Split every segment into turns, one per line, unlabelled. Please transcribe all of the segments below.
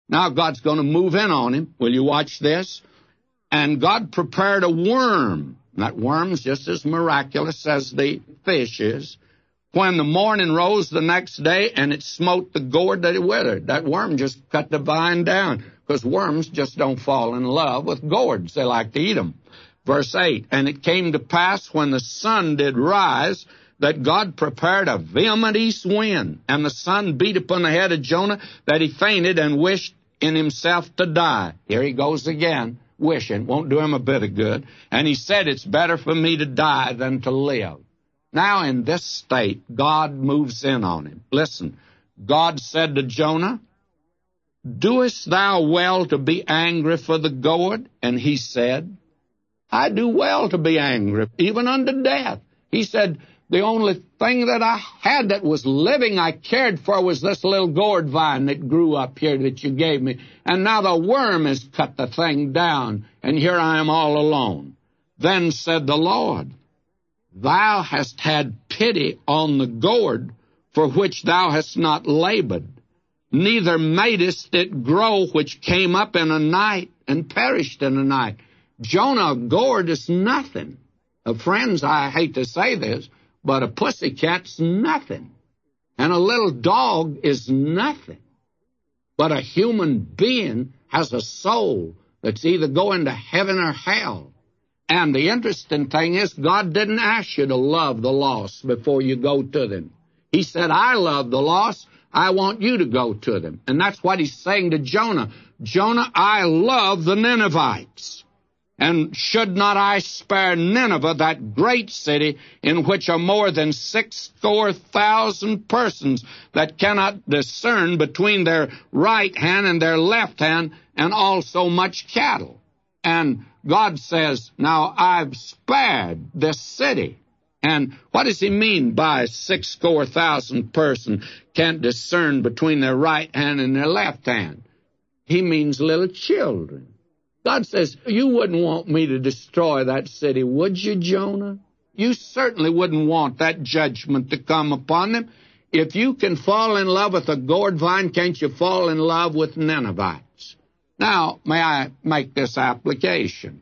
Now God's going to move in on him. Will you watch this? And God prepared a worm. That worm's just as miraculous as the fish is. When the morning rose the next day, and it smote the gourd that it withered. That worm just cut the vine down, because worms just don't fall in love with gourds. They like to eat them. Verse 8, and it came to pass when the sun did rise, that God prepared a vehement east wind, and the sun beat upon the head of Jonah, that he fainted and wished in himself to die. Here he goes again, wishing. Won't do him a bit of good. And he said, it's better for me to die than to live. Now in this state, God moves in on him. Listen, God said to Jonah, doest thou well to be angry for the gourd? And he said, I do well to be angry, even unto death. He said, the only thing that I had that was living I cared for was this little gourd vine that grew up here that you gave me. And now the worm has cut the thing down, and here I am all alone. Then said the Lord, thou hast had pity on the gourd for which thou hast not labored, neither madest it grow which came up in a night and perished in a night. Jonah, a gourd is nothing. Friends, I hate to say this, but a pussycat's nothing. And a little dog is nothing. But a human being has a soul that's either going to heaven or hell. And the interesting thing is, God didn't ask you to love the lost before you go to them. He said, I love the lost. I want you to go to them. And that's what he's saying to Jonah. Jonah, I love the Ninevites. And should not I spare Nineveh, that great city, in which are more than 6,000 persons that cannot discern between their right hand and their left hand, and also much cattle? And God says, now I've spared this city. And what does he mean by 6,000 persons can't discern between their right hand and their left hand? He means little children. God says, you wouldn't want me to destroy that city, would you, Jonah? You certainly wouldn't want that judgment to come upon them. If you can fall in love with a gourd vine, can't you fall in love with Ninevites? Now, may I make this application?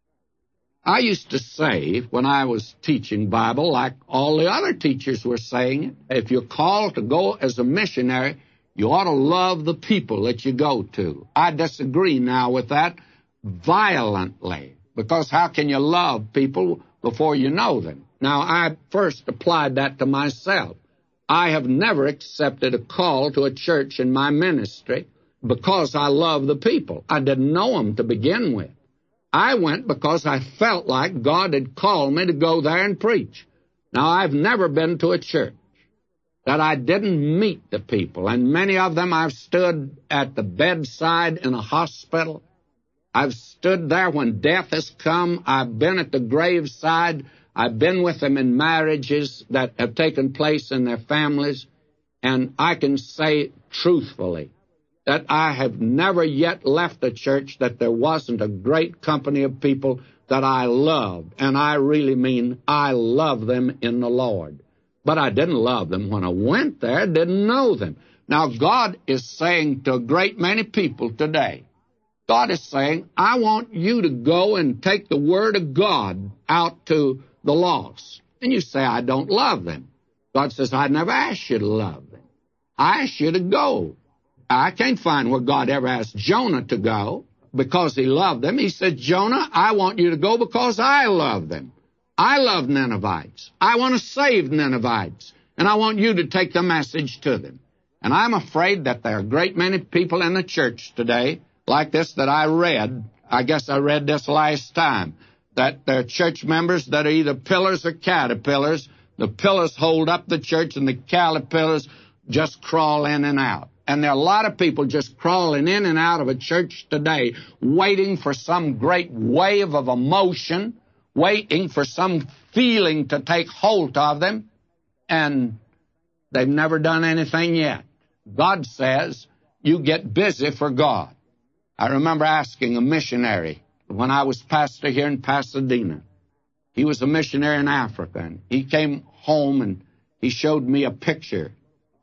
I used to say, when I was teaching Bible, like all the other teachers were saying, if you're called to go as a missionary, you ought to love the people that you go to. I disagree now with that violently, because how can you love people before you know them? Now, I first applied that to myself. I have never accepted a call to a church in my ministry because I love the people. I didn't know them to begin with. I went because I felt like God had called me to go there and preach. Now, I've never been to a church that I didn't meet the people, and many of them I've stood at the bedside in a hospital. I've stood there when death has come. I've been at the graveside. I've been with them in marriages that have taken place in their families. And I can say truthfully that I have never yet left a church that there wasn't a great company of people that I loved. And I really mean I love them in the Lord. But I didn't love them when I went there, didn't know them. Now, God is saying to a great many people today, God is saying, I want you to go and take the Word of God out to the lost. And you say, I don't love them. God says, I never asked you to love them. I asked you to go. I can't find where God ever asked Jonah to go because he loved them. He said, Jonah, I want you to go because I love them. I love Ninevites. I want to save Ninevites. And I want you to take the message to them. And I'm afraid that there are a great many people in the church today like this that I read. I guess I read this last time, that there are church members that are either pillars or caterpillars. The pillars hold up the church, and the caterpillars just crawl in and out. And there are a lot of people just crawling in and out of a church today, waiting for some great wave of emotion, waiting for some feeling to take hold of them, and they've never done anything yet. God says, you get busy for God. I remember asking a missionary when I was pastor here in Pasadena. He was a missionary in Africa, and he came home and he showed me a picture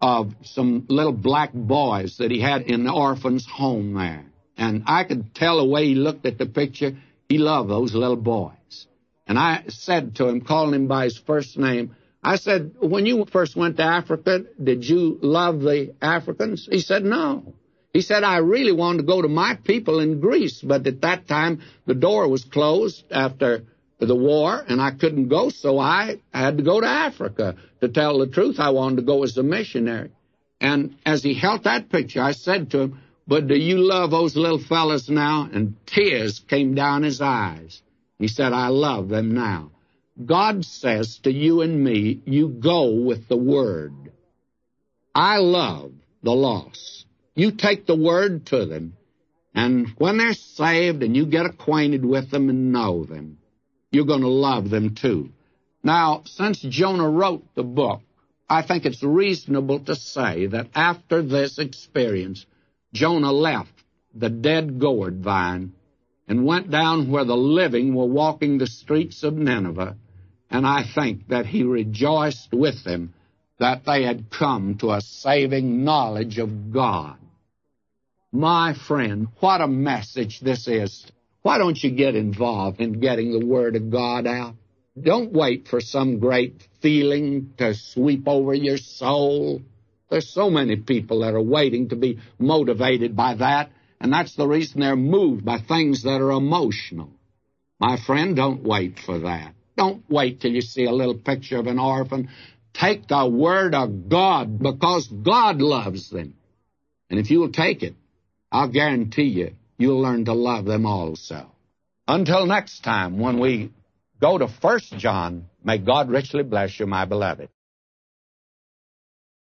of some little black boys that he had in the orphan's home there. And I could tell the way he looked at the picture, he loved those little boys. And I said to him, calling him by his first name, I said, when you first went to Africa, did you love the Africans? He said, no. He said, I really wanted to go to my people in Greece, but at that time the door was closed after the war, and I couldn't go, so I had to go to Africa. To tell the truth, I wanted to go as a missionary. And as he held that picture, I said to him, but do you love those little fellas now? And tears came down his eyes. He said, I love them now. God says to you and me, you go with the Word. I love the lost. You take the Word to them, and when they're saved and you get acquainted with them and know them, you're going to love them too. Now, since Jonah wrote the book, I think it's reasonable to say that after this experience, Jonah left the dead gourd vine and went down where the living were walking the streets of Nineveh, and I think that he rejoiced with them that they had come to a saving knowledge of God. My friend, what a message this is. Why don't you get involved in getting the Word of God out? Don't wait for some great feeling to sweep over your soul. There's so many people that are waiting to be motivated by that, and that's the reason they're moved by things that are emotional. My friend, don't wait for that. Don't wait till you see a little picture of an orphan. Take the Word of God, because God loves them. And if you'll take it, I'll guarantee you'll learn to love them also. Until next time, when we go to 1 John, may God richly bless you, my beloved.